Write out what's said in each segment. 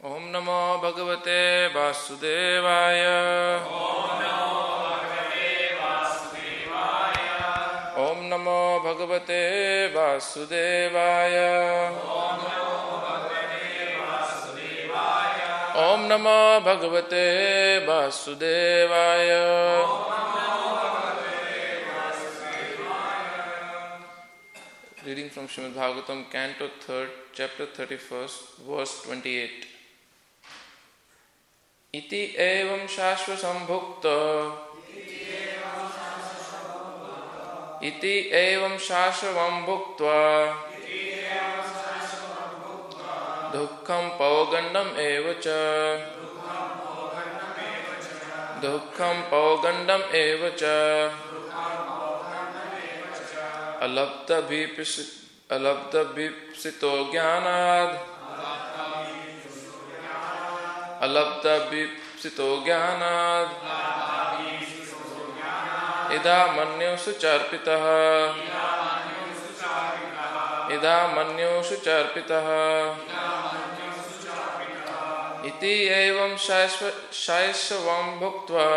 ओम नमो भगवते वासुदेवाय। ओम नमो भगवते वासुदेवाय। ओम नमो भगवते वासुदेवाय। Reading from Srimad Bhagavatam, Canto 3rd, Chapter 31st, verse 28. इति एवं शाश्वसंभुक्त इति एवं शाश्वतं भुक्त्वा दुःखं पौगण्डम् एव च दुःखं पौगण्डम् एव च अलब्धभीप्सितो ज्ञानाद् अलब्धभीप्सितो ज्ञानाद् इदा मन्योषु चार्पितः इदा मन्योषु चार्पितः इति एवं शाश्वतं भुक्त्वा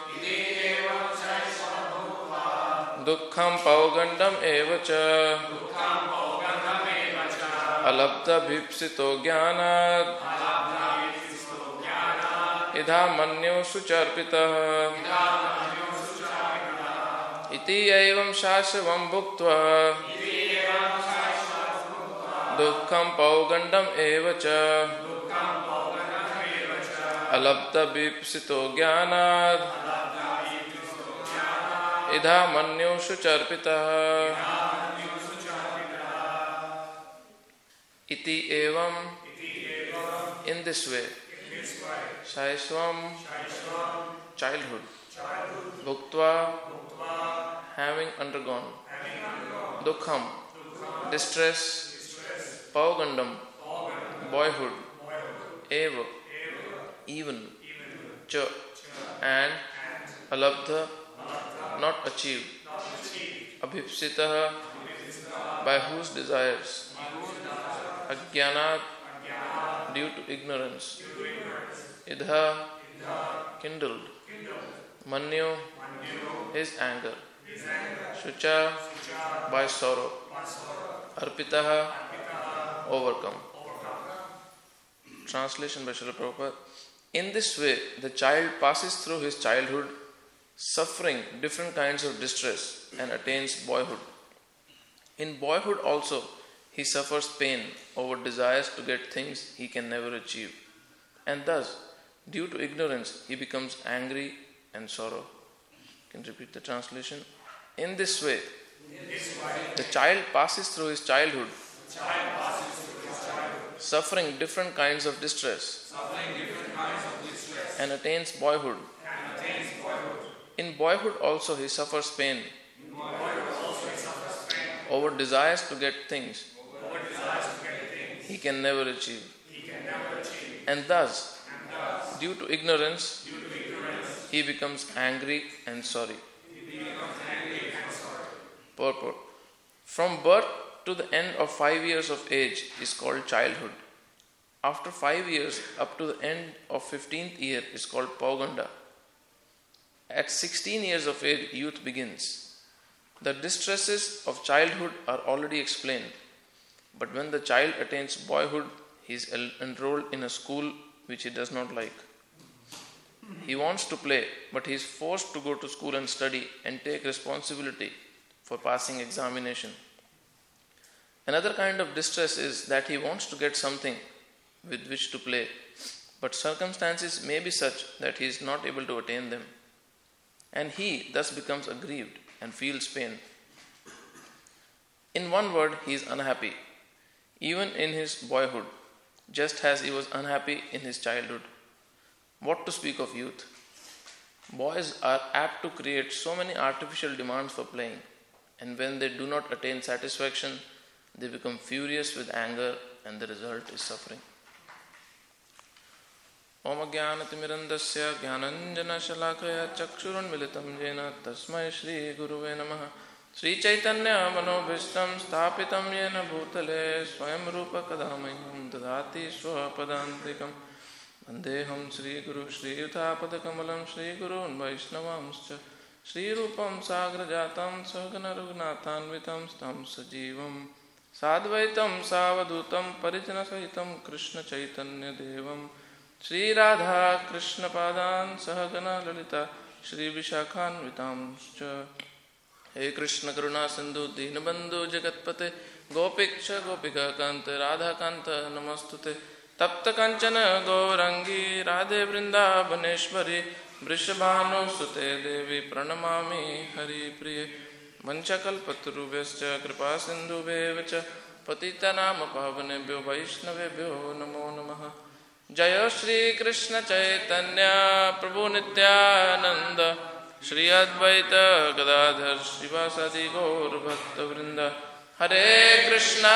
दुःखं पौगण्डम् एव च अलब्धभीप्सितो ज्ञानाद् इदा मन्योषु चार्पितः इति एवं शाश्वतं भुक्त्वा दुःखं पौगण्डम् एव च अलब्धभीप्सितो ज्ञानाद् इदा मन्योषु चार्पितः इति एवं in this way Shaishvam childhood Bhuktva having undergone Dukkham distress Paugandam boyhood Eva even Cha and Alabdha not achieved Abhipsitah by whose desires Ajnanat due to ignorance Idha kindled Manyo his anger Shucha by sorrow Arpitaha overcome. Translation by Srila Prabhupada. In this way the child passes through his childhood suffering different kinds of distress and attains boyhood. In boyhood also he suffers pain over desires to get things he can never achieve, and thus due to ignorance he becomes angry and sorrow. Can you repeat the translation? In this way the child passes through his childhood suffering different kinds of distress and attains boyhood. In boyhood also he suffers pain over desires to get things he can never achieve. And thus, due to ignorance, he becomes angry and sorry. Purport. From birth to the end of 5 years of age is called childhood. After 5 years up to the end of 15th year is called Pauganda. At 16 years of age, youth begins. The distresses of childhood are already explained. But when the child attains boyhood, he is enrolled in a school which he does not like. He wants to play, but he is forced to go to school and study and take responsibility for passing examination. Another kind of distress is that he wants to get something with which to play, but circumstances may be such that he is not able to attain them. And he thus becomes aggrieved and feels pain. In one word, he is unhappy, even in his boyhood, just as he was unhappy in his childhood. What to speak of youth? Boys are apt to create so many artificial demands for playing, and when they do not attain satisfaction, they become furious with anger, and the result is suffering. Om Jnanatimirandasya Jnananjana Shalakaya Chakshurunmilitam Jena Tasmai Shri Guruve Namaha Sri Chaitanya Manobhishtam Sthapitam Yena Bhutale Swayam Rupa Kadamayam Dadati Swapadantikam Vandeham Sri Guru Sri Yuthapada Kamalam Sri Gurun Vaishnavamscha Sri Rupam Sagrajatam Sagana Rugnathanvitam Stam Sajivam Sadvaitam Savadutam Parijana Sahitam Krishna Chaitanya Devam Sri Radha Krishna Padan Sahagana Lalita Shri Vishakhanvitamscha He Krishna Karuna Sindhu Dinabandhu Jagatpate Gopiksha Gopika Kanta Radha Kanta Namastute Tapta Kanchana Gaurangi Radhe Vrindavaneshwari Vrishabhanu Sute Devi Pranamami Hari Priye Manchakalpatrubhascha Kripa Sindhu Bevacha Patita Nama Pavanebhyo Vaishnavebhyo Namo Namaha Jaya Shri Krishna Chaitanya Prabhu Nityananda Shri Advaita Gadadhar Srivasadi Gaur Bhakta Vrinda Hare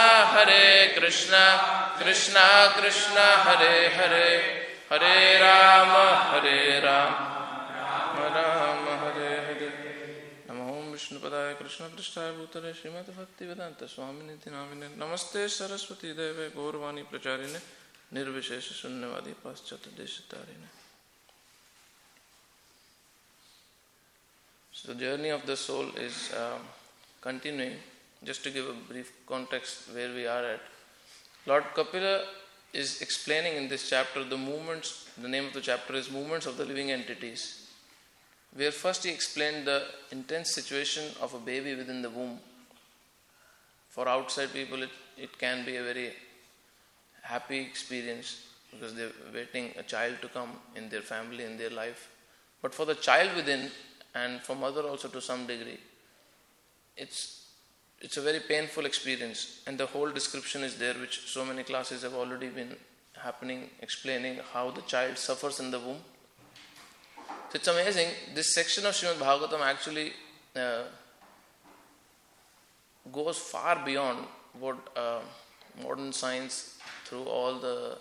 Krishna Krishna Krishna Hare Hare Hare Rama Rama Rama Hare Hare Namo Vishnupadaya Krishna Prishthaya Bhutale Srimati Bhakti Vedanta Swaminiti Namine Namaste Saraswati Deve Gaurvani Pracharine Nirvishesha Sunyavadi Paschata Deshatarine. So the journey of the soul is continuing. Just to give a brief context where we are at, Lord Kapila is explaining in this chapter the movements. The name of the chapter is Movements of the Living Entities, where first he explained the intense situation of a baby within the womb. For outside people it can be a very happy experience because they're waiting a child to come in their family, in their life. But for the child within, and for mother also to some degree, it's a very painful experience, and the whole description is there, which so many classes have already been happening, explaining how the child suffers in the womb. So it's amazing, this section of Srimad Bhagavatam actually goes far beyond what modern science, through all the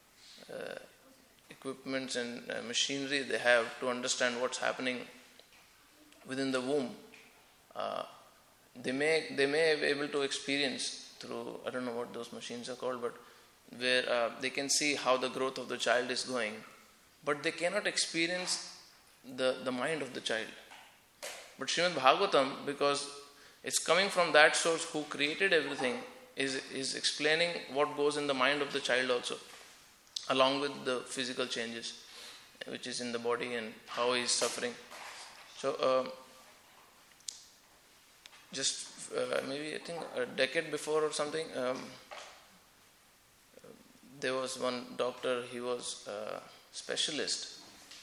equipments and machinery they have to understand what's happening within the womb. They may be able to experience through, I don't know what those machines are called, but where they can see how the growth of the child is going, but they cannot experience the mind of the child. But Srimad Bhagavatam, because it's coming from that source who created everything, is explaining what goes in the mind of the child also, along with the physical changes which is in the body and how he is suffering. So maybe I think a decade before or something, there was one doctor. He was a specialist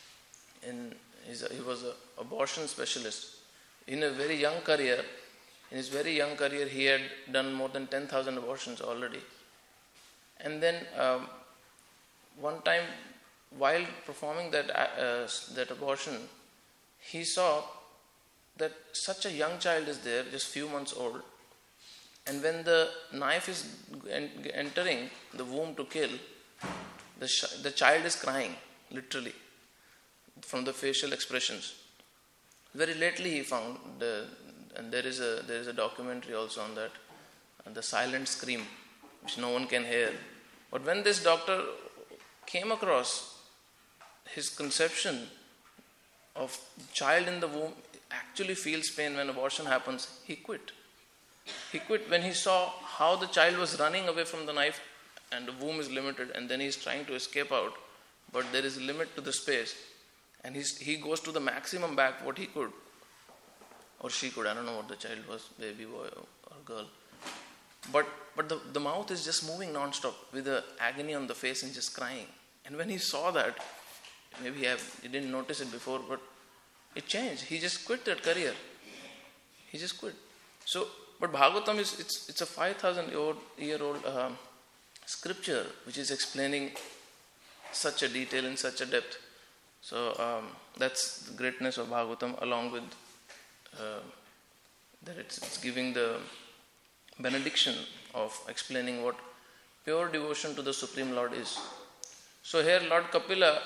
he was an abortion specialist. In his very young career, he had done more than 10,000 abortions already. And then one time, while performing that abortion, he saw that such a young child is there, just few months old, and when the knife is entering the womb to kill, the child is crying, literally, from the facial expressions. Very lately he found, and there is a documentary also on that, the silent scream, which no one can hear. But when this doctor came across his conception of child in the womb actually feels pain when abortion happens, he quit. He quit when he saw how the child was running away from the knife and the womb is limited, and then he's trying to escape out, but there is a limit to the space, and he goes to the maximum back what he could, or she could, I don't know what the child was, baby, boy or girl. But the mouth is just moving non-stop with the agony on the face and just crying. And when he saw that, maybe he didn't notice it before, but it changed. He just quit that career. He just quit. So, but Bhagavatam it's a 5,000-year-old scripture which is explaining such a detail in such a depth. So that's the greatness of Bhagavatam, along with that it's giving the benediction of explaining what pure devotion to the Supreme Lord is. So here Lord Kapila,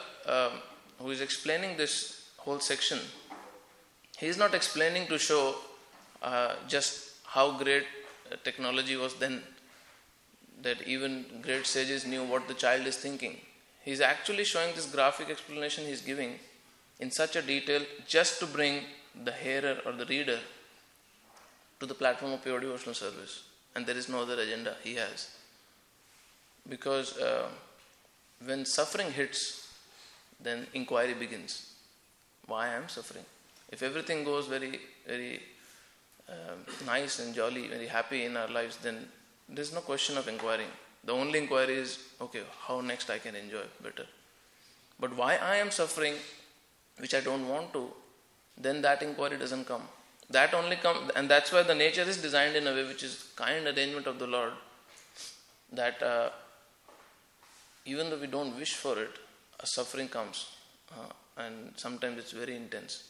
who is explaining this whole section, he is not explaining to show just how great technology was then, that even great sages knew what the child is thinking. He's actually showing this graphic explanation he's giving in such a detail just to bring the hearer or the reader to the platform of pure devotional service. And there is no other agenda he has. Because when suffering hits, then inquiry begins. Why I am suffering? If everything goes very, very nice and jolly, very happy in our lives, then there's no question of inquiring. The only inquiry is, okay, how next I can enjoy better. But why I am suffering, which I don't want to, then that inquiry doesn't come. That only comes, and that's why the nature is designed in a way which is kind arrangement of the Lord, that even though we don't wish for it, a suffering comes, and sometimes it's very intense.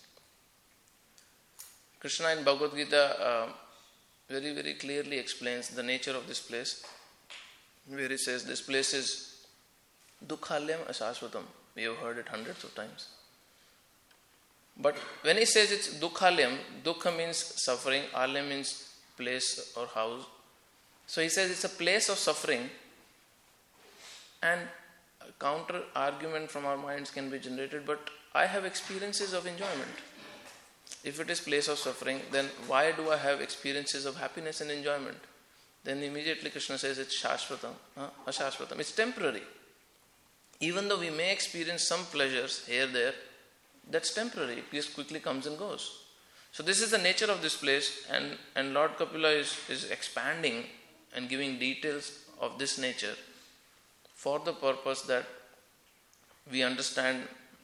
Krishna in Bhagavad Gita very, very clearly explains the nature of this place, where he says this place is Dukhalyam Ashashvatam. We have heard it hundreds of times. But when he says it's Dukhalyam, Dukha means suffering, Alyam means place or house. So he says it's a place of suffering, and a counter argument from our minds can be generated, but I have experiences of enjoyment. If it is place of suffering, then why do I have experiences of happiness and enjoyment? Then immediately Krishna says it's Shashvatam, Ashashvatam. It's temporary. Even though we may experience some pleasures here, there, that's temporary. It just quickly comes and goes. So this is the nature of this place, and Lord Kapila is expanding and giving details of this nature for the purpose that we understand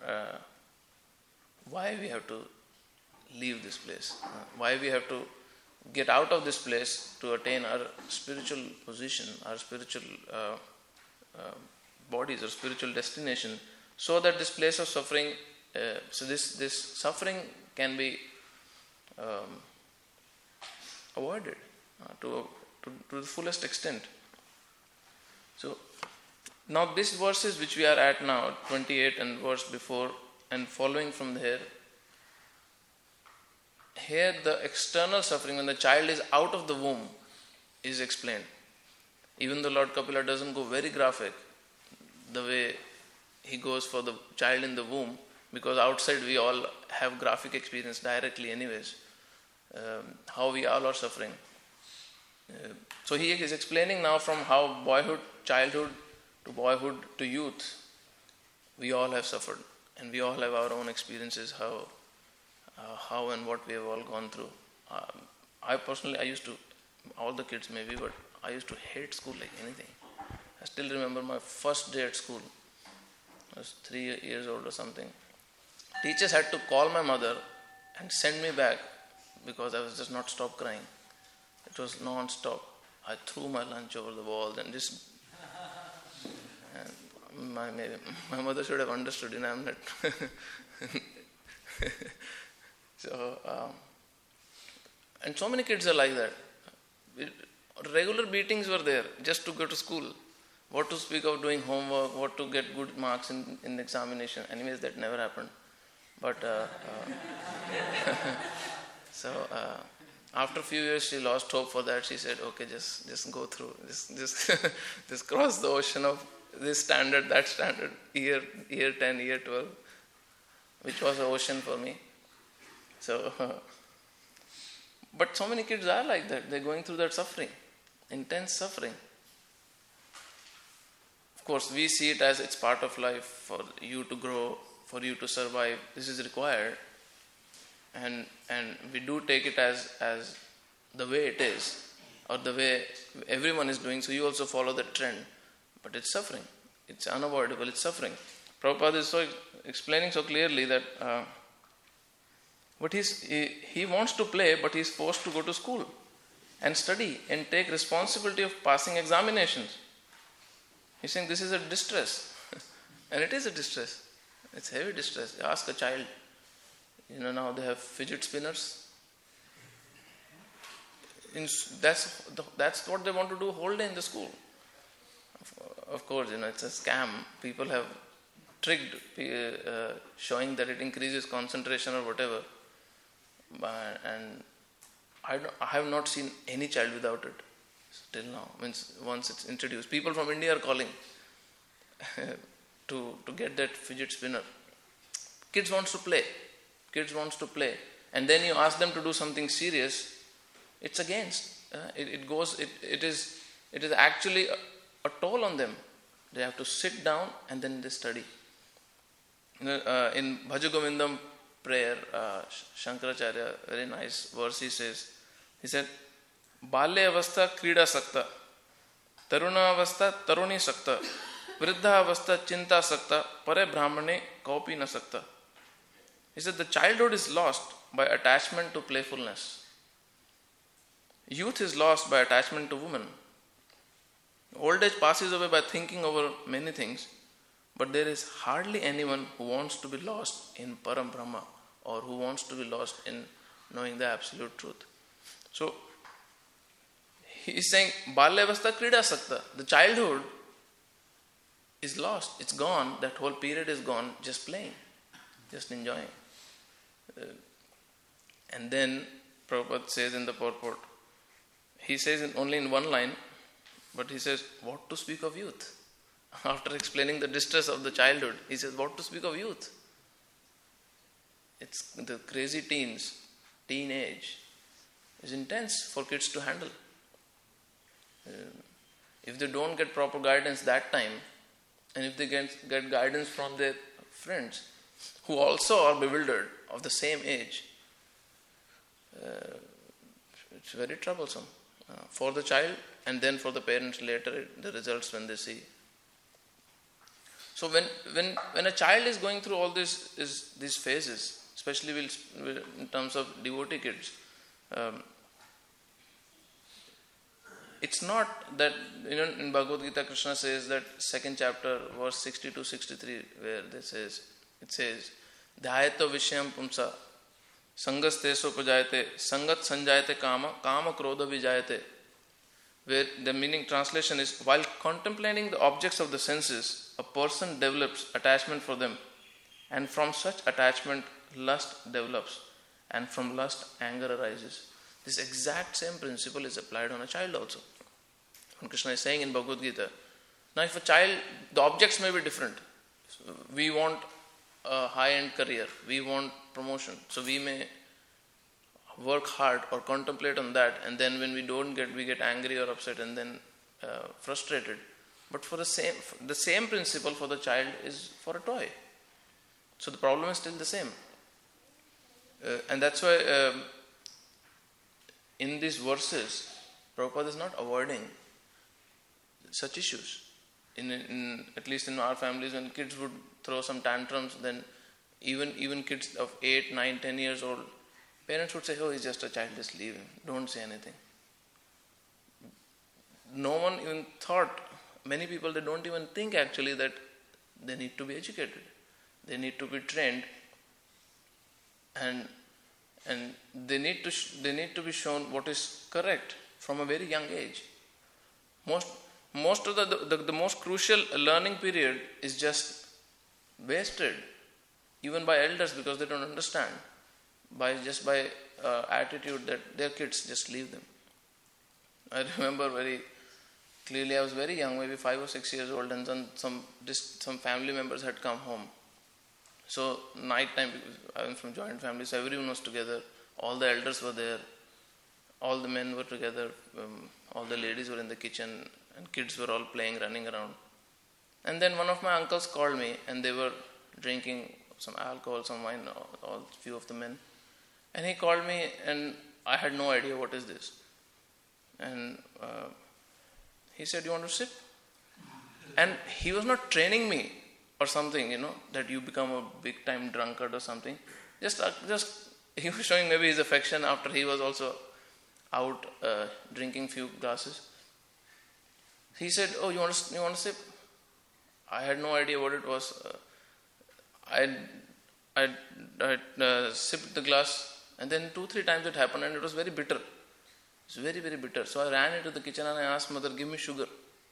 why we have to leave this place, why we have to get out of this place to attain our spiritual position, our spiritual bodies, or spiritual destination, so that this place of suffering, this suffering can be avoided to the fullest extent. So now these verses which we are at now, 28 and verse before and following from there, here the external suffering when the child is out of the womb is explained. Even though Lord Kapila doesn't go very graphic the way he goes for the child in the womb, because outside we all have graphic experience directly anyways, how we all are suffering. So he is explaining now from how boyhood, childhood to boyhood to youth, we all have suffered, and we all have our own experiences, how and what we have all gone through. I personally, I used to, all the kids maybe, but I used to hate school like anything. I still remember my first day at school. I was 3 years old or something. Teachers had to call my mother and send me back because I was just not stop crying. It was non-stop. I threw my lunch over the wall and just... And my mother should have understood, I'm not... So, and so many kids are like that. Regular beatings were there just to go to school. What to speak of doing homework, what to get good marks in the examination. Anyways, that never happened. But so after a few years, she lost hope for that. She said, "Okay, just go through, just cross the ocean of this standard, that standard, year 10, year 12, which was an ocean for me." So, but so many kids are like that. They're going through that suffering, intense suffering. Of course, we see it as it's part of life for you to grow, for you to survive. This is required, and we do take it as the way it is, or the way everyone is doing. So you also follow that trend, but it's suffering. It's unavoidable. It's suffering. Prabhupada is so explaining so clearly that. But he wants to play, but he's forced to go to school and study and take responsibility of passing examinations. He's saying this is a distress. And it is a distress. It's heavy distress. Ask a child. Now they have fidget spinners. That's what they want to do whole day in the school. Of course, it's a scam. People have tricked, showing that it increases concentration or whatever. And I have not seen any child without it till now. Means once it's introduced, people from India are calling to get that fidget spinner. Kids wants to play. Kids wants to play, and then you ask them to do something serious. It's against. It is actually a toll on them. They have to sit down and then they study. In Bhaja Govindam prayer, Shankaracharya, very nice verse he said, Balya avastha krida sakta, Taruna avastha taruni sakta, Vriddha avastha chinta sakta, Pare brahmane kaupi na sakta. He said the childhood is lost by attachment to playfulness. Youth is lost by attachment to women. Old age passes away by thinking over many things, but there is hardly anyone who wants to be lost in Param Brahma or who wants to be lost in knowing the absolute truth. So, he is saying, Balyavastha krida sakta. The childhood is lost. It's gone. That whole period is gone. Just playing. Just enjoying. And then Prabhupada says in the purport, he says only in one line, but he says, what to speak of youth? After explaining the distress of the childhood, he says, what to speak of youth? It's the crazy teenage is intense for kids to handle. If they don't get proper guidance that time, and if they get guidance from their friends, who also are bewildered of the same age, it's very troublesome for the child and then for the parents later, the results when they see. So when a child is going through all these phases, especially in terms of devotee kids, it's not that, in Bhagavad Gita, Krishna says that second chapter, verse 60-63, where it says, Dhyayato Vishyam Pumsa, Sangas Teso Pajayate, Sangat Sanjayate Kama, Kama Krodha Vijayate, where the meaning translation is, while contemplating the objects of the senses, a person develops attachment for them, and from such attachment lust develops, and from lust anger arises. This exact same principle is applied on a child also. When Krishna is saying in Bhagavad Gita, now if a child, the objects may be different. So we want a high-end career, we want promotion, so we may work hard or contemplate on that, and then when we don't get, we get angry or upset and then frustrated. But for the same principle for the child is for a toy. So the problem is still the same. And that's why in these verses, Prabhupada is not avoiding such issues. In at least in our families, when kids would throw some tantrums, then even kids of 8, 9, 10 years old, parents would say, oh, he's just a child, just leave him, don't say anything. No one even thought, many people, they don't even think actually that they need to be educated. They need to be trained, and they need to be shown what is correct from a very young age. Most of the most crucial learning period is just wasted, even by elders, because they don't understand, by attitude that their kids, just leave them. I remember very clearly, I was very young, maybe 5 or 6 years old, and some family members had come home. So night time, because I am from joint family, so everyone was together. All the elders were there. All the men were together. All the ladies were in the kitchen, and kids were all playing, running around. And then one of my uncles called me, and they were drinking some alcohol, some wine, all few of the men. And he called me, and I had no idea what is this. And he said, "You want to sip?" And he was not training me or something, that you become a big time drunkard or something. Just he was showing maybe his affection after he was also out drinking few glasses. He said, "Oh, you want to sip?" I had no idea what it was. I sipped the glass, and then 2-3 times it happened, and it was very bitter. It's very, very bitter. So I ran into the kitchen and I asked mother, "Give me sugar."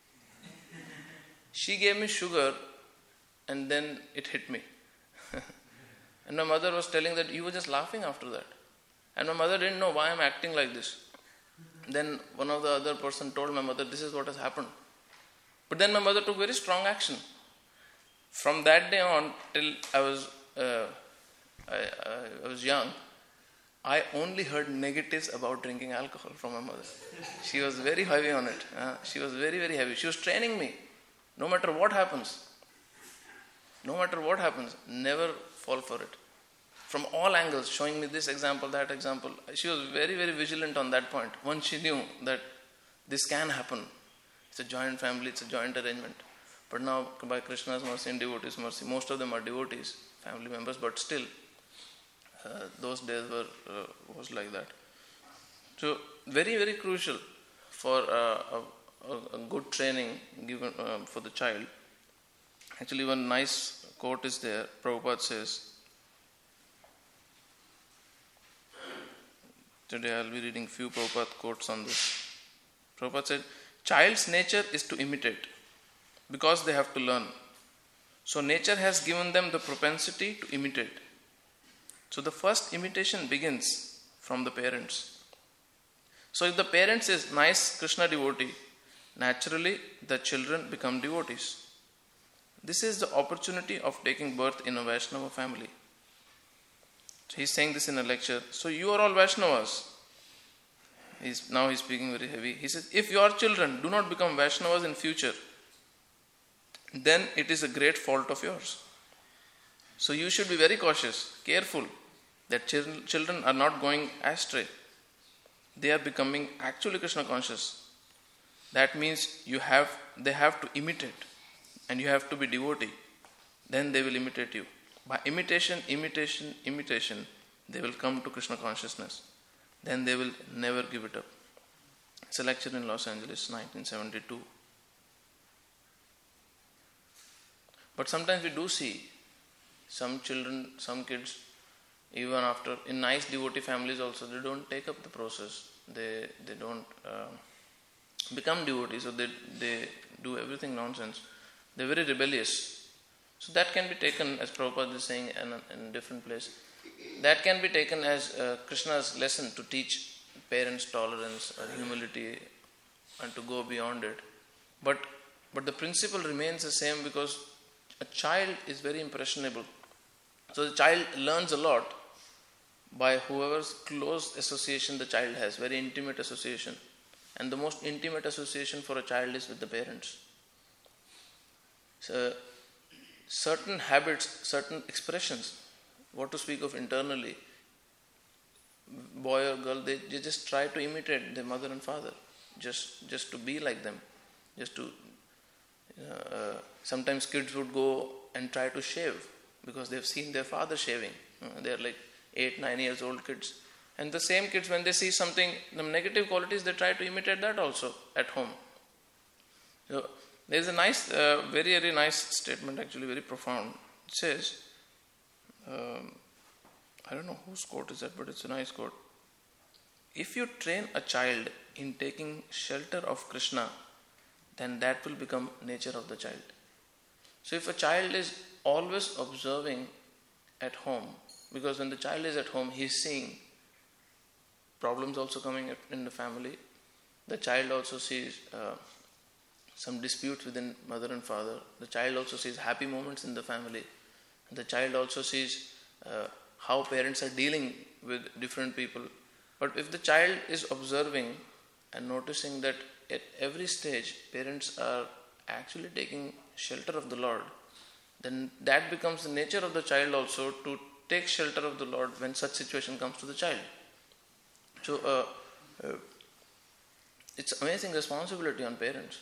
She gave me sugar, and then it hit me. And my mother was telling that you were just laughing after that. And my mother didn't know why I'm acting like this. Then one of the other person told my mother, this is what has happened. But then my mother took very strong action. From that day on till I was young, I only heard negatives about drinking alcohol from my mother. She was very heavy on it. She was very, very heavy. She was training me. No matter what happens, never fall for it. From all angles, showing me this example, that example. She was very, very vigilant on that point. Once she knew that this can happen. It's a joint family, it's a joint arrangement. But now, by Krishna's mercy and devotees' mercy, most of them are devotees, family members, but still, those days was like that. So, very, very crucial for a good training given for the child. Actually, one nice quote is there. Prabhupada says, today I'll be reading few Prabhupada quotes on this. Prabhupada said, child's nature is to imitate because they have to learn. So nature has given them the propensity to imitate. So the first imitation begins from the parents. So if the parents is nice Krishna devotee, naturally the children become devotees. This is the opportunity of taking birth in a Vaishnava family. So he's saying this in a lecture. So you are all Vaishnavas. Now he's speaking very heavy. He says, if your children do not become Vaishnavas in future, then it is a great fault of yours. So you should be very cautious, careful that children are not going astray. They are becoming actually Krishna conscious. That means they have to imitate, and you have to be devotee. Then they will imitate you. By imitation, they will come to Krishna consciousness. Then they will never give it up. It's a lecture in Los Angeles, 1972. But sometimes we do see some kids, even after, in nice devotee families also, they don't take up the process. They don't become devotees, so they do everything nonsense. They're very rebellious. So that can be taken, as Prabhupada is saying in a different place, that can be taken as Krishna's lesson to teach parents tolerance or humility and to go beyond it. But the principle remains the same, because a child is very impressionable. So the child learns a lot by whoever's close association the child has, very intimate association. And the most intimate association for a child is with the parents. So certain habits, certain expressions, what to speak of internally, boy or girl, they just try to imitate their mother and father, just to be like them, just to. Sometimes kids would go and try to shave because they've seen their father shaving. They're like 8-9 years old kids. And the same kids, when they see something, the negative qualities, they try to imitate that also at home. So there's a nice, very, very nice statement, actually very profound. It says, I don't know whose quote is that, but it's a nice quote. If you train a child in taking shelter of Krishna, then that will become nature of the child. So if a child is always observing at home, because when the child is at home, he is seeing problems also coming in the family. The child also sees some disputes within mother and father. The child also sees happy moments in the family. The child also sees how parents are dealing with different people. But if the child is observing and noticing that at every stage parents are actually taking shelter of the Lord, then that becomes the nature of the child also to take shelter of the Lord when such situation comes to the child. So it's amazing responsibility on parents.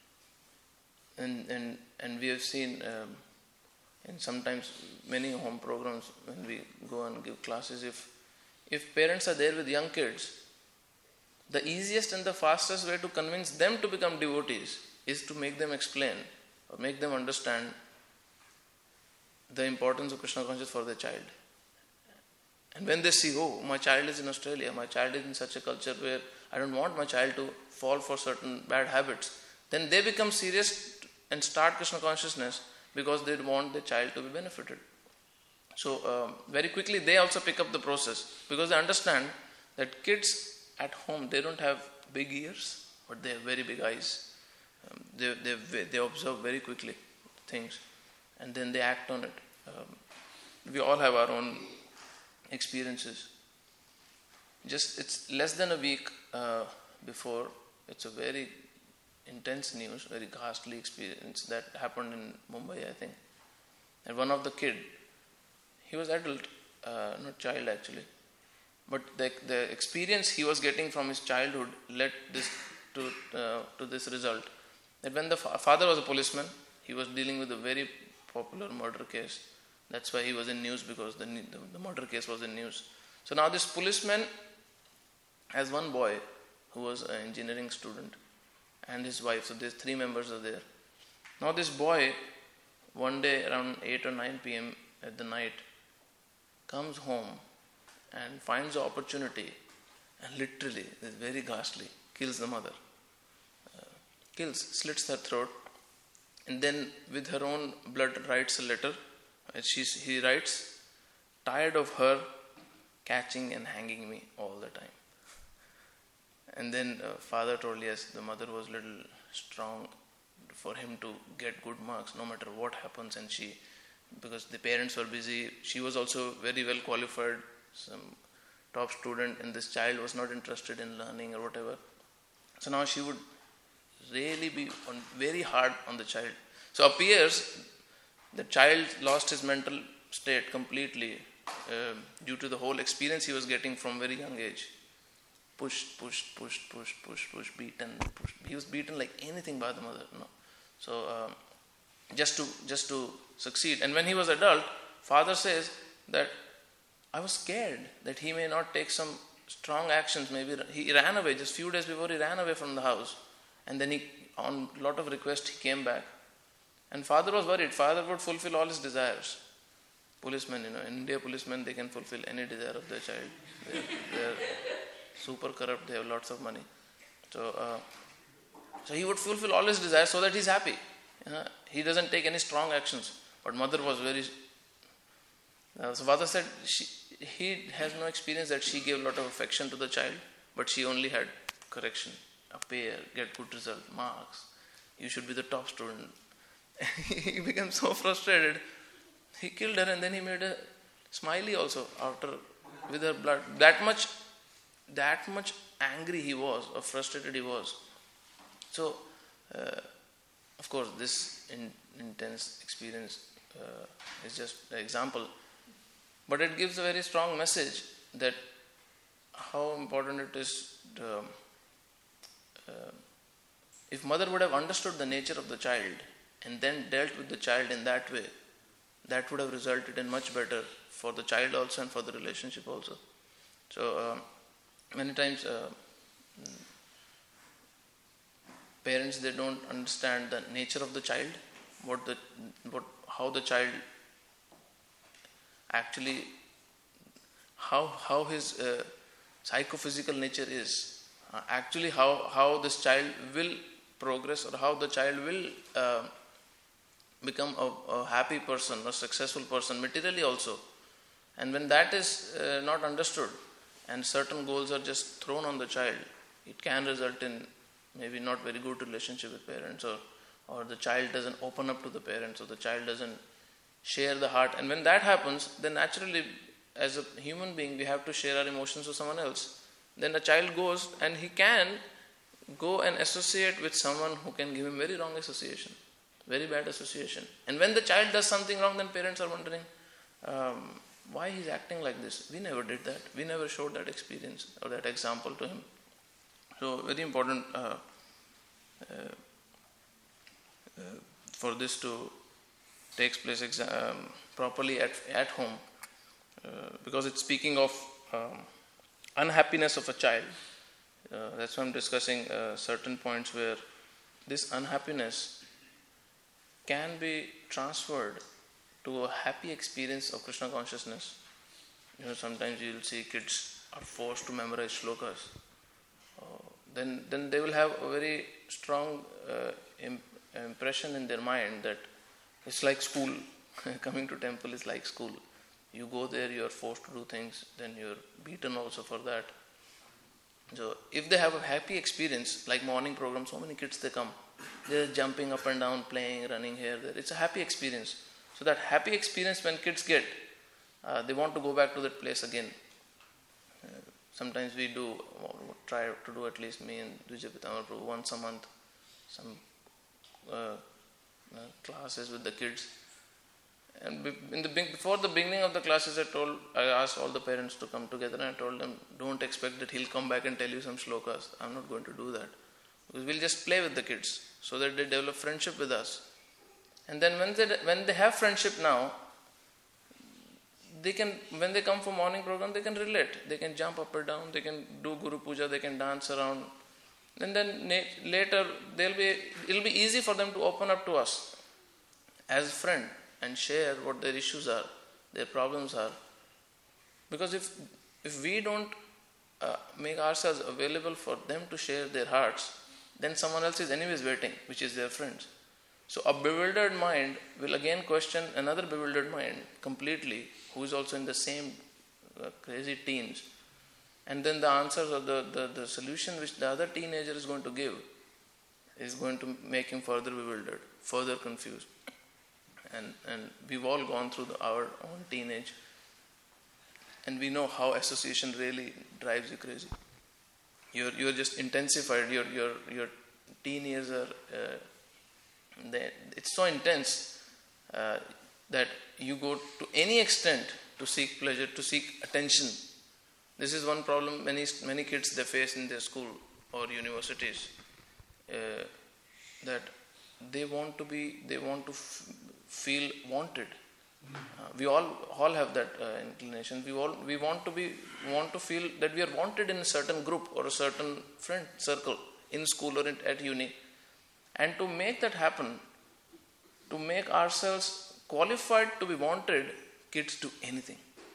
And we have seen in sometimes many home programs when we go and give classes, if parents are there with young kids, the easiest and the fastest way to convince them to become devotees is to make them explain or make them understand the importance of Krishna consciousness for their child. And when they see, oh, my child is in Australia, my child is in such a culture where I don't want my child to fall for certain bad habits, then they become serious and start Krishna consciousness because they want their child to be benefited. So very quickly they also pick up the process, because they understand that kids at home, they don't have big ears, but they have very big eyes. They observe very quickly things, and then they act on it. We all have our own experiences. Just it's less than a week before, it's a very intense news, very ghastly experience that happened in Mumbai, I think. And one of the kid, he was adult, not child actually, but the experience he was getting from his childhood led this to this result. That when the father was a policeman, he was dealing with a very popular murder case. That's why he was in news, because the murder case was in news. So now this policeman has one boy who was an engineering student and his wife. So these three members are there. Now this boy, one day around 8 or 9 p.m. at the night, comes home and finds the opportunity and literally, it's very ghastly, kills the mother. Slits her throat, and then with her own blood writes a letter. He writes, "Tired of her catching and hanging me all the time." And then father told, yes, the mother was little strong for him to get good marks no matter what happens, and because the parents were busy, she was also very well qualified, some top student, and this child was not interested in learning or whatever. So now she would really be very hard on the child. So appears the child lost his mental state completely due to the whole experience he was getting from very young age. Pushed, beaten. He was beaten like anything by the mother. No. So just to succeed. And when he was adult, father says that I was scared that he may not take some strong actions. Maybe he ran away just few days before. He ran away from the house. And then on a lot of requests, he came back. And father was worried. Father would fulfill all his desires. Policemen, in India, policemen, they can fulfill any desire of their child. They're super corrupt. They have lots of money. So he would fulfill all his desires so that he's happy. He doesn't take any strong actions. But mother was very... so father said he has no experience that she gave a lot of affection to the child, but she only had correction. Appear, get good result, marks. You should be the top student. He became so frustrated. He killed her, and then he made a smiley also after with her blood. That much angry he was, or frustrated he was. So, of course, this intense experience is just an example, but it gives a very strong message that how important it is to, if mother would have understood the nature of the child and then dealt with the child in that way, that would have resulted in much better for the child also and for the relationship also. So many times parents, they don't understand the nature of the child, how the child actually, how his psychophysical nature is. Actually how this child will progress, or how the child will become a happy person, a successful person, materially also. And when that is not understood and certain goals are just thrown on the child, it can result in maybe not very good relationship with parents, or the child doesn't open up to the parents, or the child doesn't share the heart. And when that happens, then naturally as a human being we have to share our emotions with someone else. Then the child goes and he can go and associate with someone who can give him very wrong association, very bad association. And when the child does something wrong, then parents are wondering why he's acting like this. We never did that. We never showed that experience or that example to him. So very important for this to take place properly at home, because it's speaking of unhappiness of a child. That's why I'm discussing certain points where this unhappiness can be transferred to a happy experience of Krishna consciousness. Sometimes you'll see kids are forced to memorize shlokas. Then they will have a very strong impression in their mind that it's like school. Coming to temple is like school. You go there, you are forced to do things, then you are beaten also for that. So if they have a happy experience, like morning program, so many kids they come, they're jumping up and down, playing, running here, there. It's a happy experience. So that happy experience when kids get, they want to go back to that place again. Sometimes we do, try to do, at least me and Vijay Pitama Prabhu, once a month, some classes with the kids. And before the beginning of the classes, I asked all the parents to come together, and I told them, don't expect that he'll come back and tell you some shlokas. I'm not going to do that. Because we'll just play with the kids so that they develop friendship with us. And then when they have friendship now, they can, when they come for morning program, they can relate. They can jump up or down, they can do Guru Puja, they can dance around. And then later, it'll be easy for them to open up to us as a friend and share what their issues are, their problems are. Because if we don't make ourselves available for them to share their hearts, then someone else is anyways waiting, which is their friends. So a bewildered mind will again question another bewildered mind completely, who is also in the same crazy teens. And then the answers or the solution which the other teenager is going to give is going to make him further bewildered, further confused. And we've all gone through our own teenage, and we know how association really drives you crazy. You're just intensified. Your teen years are it's so intense that you go to any extent to seek pleasure, to seek attention. This is one problem many kids they face in their school or universities, that they want to feel wanted. We all have that inclination. We want to feel that we are wanted in a certain group or a certain friend circle in school or at uni. And to make that happen, to make ourselves qualified to be wanted, kids do anything.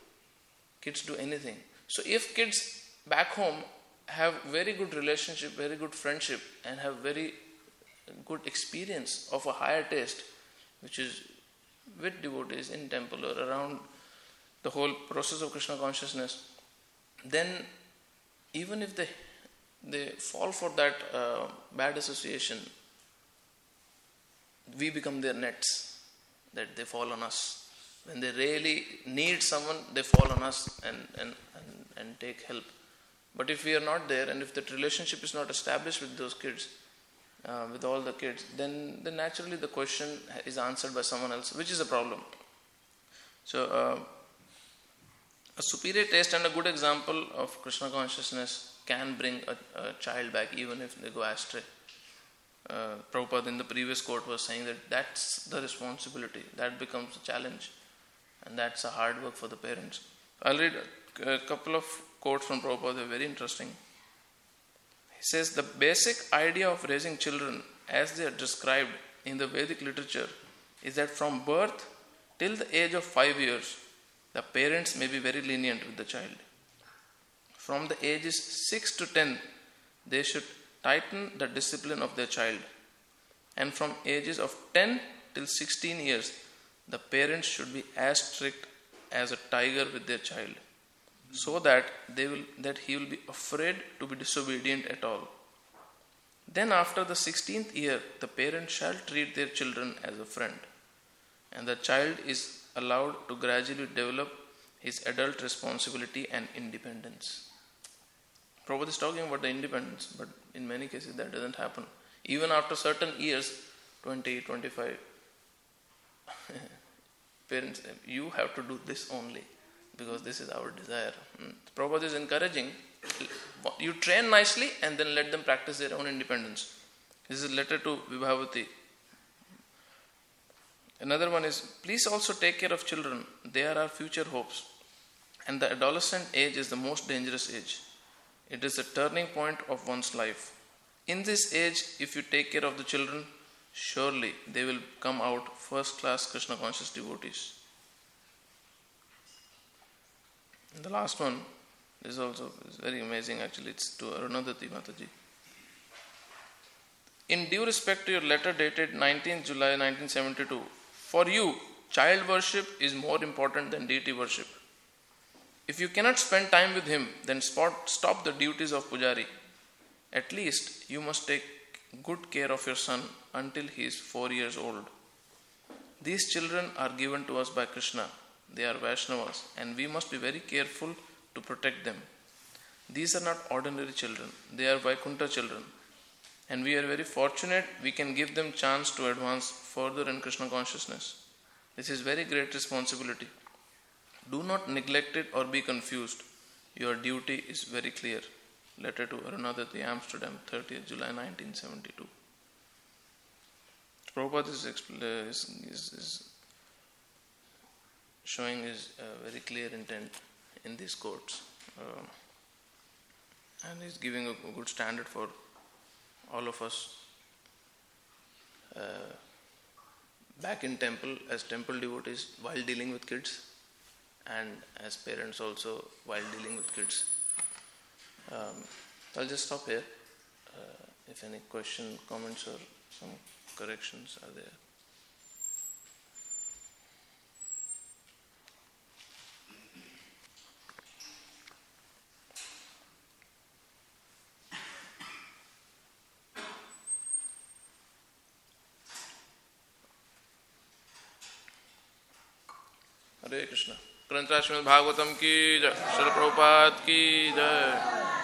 So if kids back home have very good relationship, very good friendship, and have very good experience of a higher taste, which is with devotees in temple or around the whole process of Krishna consciousness, then even if they fall for that bad association, we become their nets, that they fall on us. When they really need someone, they fall on us and take help. But if we are not there, and if that relationship is not established with those kids, with all the kids, then naturally the question is answered by someone else, which is a problem. So a superior taste and a good example of Krishna consciousness can bring a child back even if they go astray. Prabhupada in the previous quote was saying that that's the responsibility, that becomes a challenge, and that's a hard work for the parents. I'll read a couple of quotes from Prabhupada, they're very interesting. He says, the basic idea of raising children as they are described in the Vedic literature is that from birth till the age of 5 years, the parents may be very lenient with the child. From the ages 6 to 10, they should tighten the discipline of their child. And from ages of 10 till 16 years, the parents should be as strict as a tiger with their child, so that he will be afraid to be disobedient at all. Then after the 16th year, the parents shall treat their children as a friend, and the child is allowed to gradually develop his adult responsibility and independence. Prabhupada is talking about the independence, but in many cases that doesn't happen. Even after certain years, 20, 25, parents say, you have to do this only, because this is our desire. Prabhupada is encouraging, you train nicely and then let them practice their own independence. This is a letter to Vibhavati. Another one is, please also take care of children. They are our future hopes. And the adolescent age is the most dangerous age. It is the turning point of one's life. In this age, if you take care of the children, surely they will come out first-class Krishna conscious devotees. And the last one is also very amazing actually. It's to Arunadhati Mataji. In due respect to your letter dated 19th July 1972, for you, child worship is more important than deity worship. If you cannot spend time with him, then stop the duties of pujari. At least you must take good care of your son until he is 4 years old. These children are given to us by Krishna. They are Vaishnavas, and we must be very careful to protect them. These are not ordinary children. They are Vaikuntha children. And we are very fortunate we can give them chance to advance further in Krishna consciousness. This is very great responsibility. Do not neglect it or be confused. Your duty is very clear. Letter to Arunadati, Amsterdam, 30th July 1972. Prabhupada is showing his very clear intent in these quotes. And is giving a good standard for all of us back in temple as temple devotees while dealing with kids, and as parents also while dealing with kids. I'll just stop here. If any question, comments or some corrections are there. हरे कृष्ण। ग्रंथराज श्रीमद् भागवतम की जय। श्रील प्रभुपाद की जय।